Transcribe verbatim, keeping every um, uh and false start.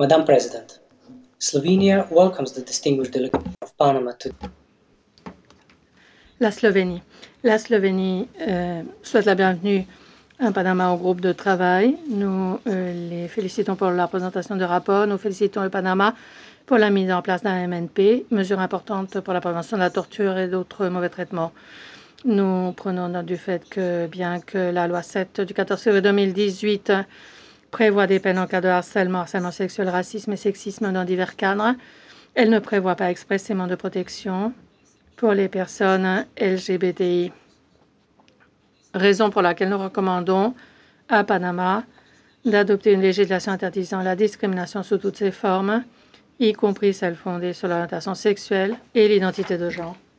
Madam President, Slovenia welcomes the distinguished delegation of Panama to La Slovénie. La Slovénie euh, souhaite la bienvenue à Panama au groupe de travail. Nous euh, les félicitons pour la présentation du rapport. Nous félicitons le Panama pour la mise en place d'un M N P, mesure importante pour la prévention de la torture et d'autres mauvais traitements. Nous prenons note du fait que, bien que la loi sept du quatorze février deux mille dix-huit prévoit des peines en cas de harcèlement, harcèlement sexuel, racisme et sexisme dans divers cadres, elle ne prévoit pas expressément de protection pour les personnes L G B T I. Raison pour laquelle nous recommandons à Panama d'adopter une législation interdisant la discrimination sous toutes ses formes, y compris celle fondée sur l'orientation sexuelle et l'identité de genre.